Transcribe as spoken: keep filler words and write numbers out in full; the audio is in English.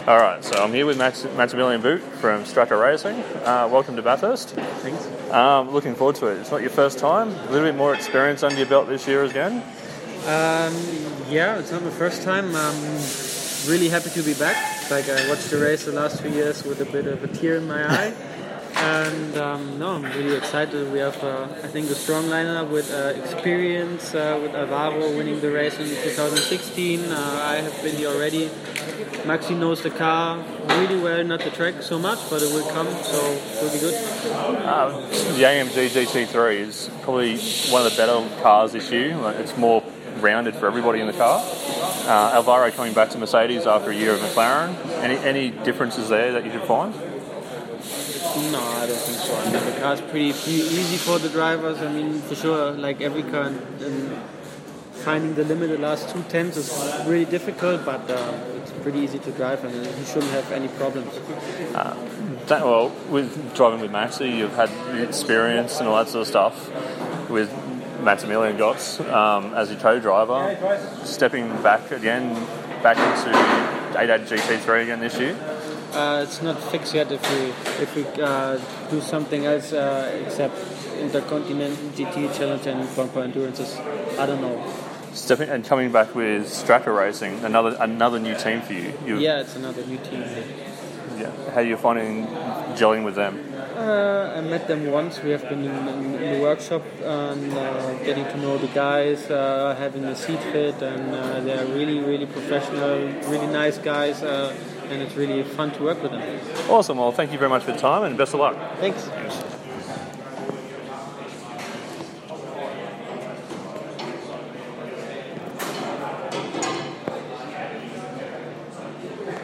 All right, so I'm here with Max, Maximilian Boot from Strata Racing. Uh, welcome to Bathurst. Thanks. Um, looking forward to it. It's not your first time. A little bit more experience under your belt this year again. Um, yeah, it's not my first time. I'm really happy to be back. Like I watched the race the last few years with a bit of a tear in my eye. And um, no, I'm really excited. We have, uh, I think, a strong lineup with uh, experience, uh, with Alvaro winning the race in two thousand sixteen. Uh, I have been here already. Maxi knows the car really well, not the track so much, but it will come, so it will be good. Uh, the A M G G T three is probably one of the better cars this year. It's more rounded for everybody in the car. Uh, Alvaro coming back to Mercedes after a year of McLaren. Any any differences there that you could find? No, I don't think so. I mean, the car's pretty, pretty easy for the drivers. I mean, for sure, like every car, and finding the limit the last two tenths is really difficult, but uh, it's pretty easy to drive, and you shouldn't have any problems. Uh, that, well, with driving with Maxi, you've had experience and all that sort of stuff with Maximilian Gotts um, as your co-driver. Stepping back again, back into A D A D G T three again this year. Uh, it's not fixed yet if we if we uh, do something else uh, except Intercontinental G T Challenge and Bumper Endurances. I don't know. Stepping and coming back with Strata Racing, another another new team for you. You've, yeah, it's another new team. Yeah. How are you finding gelling with them? Uh, I met them once. We have been in, in, in the workshop and uh, getting to know the guys, uh, having a seat fit, and uh, they are really, really professional, really nice guys, uh, and it's really fun to work with them. Awesome. Well, thank you very much for your time and best of luck. Thanks.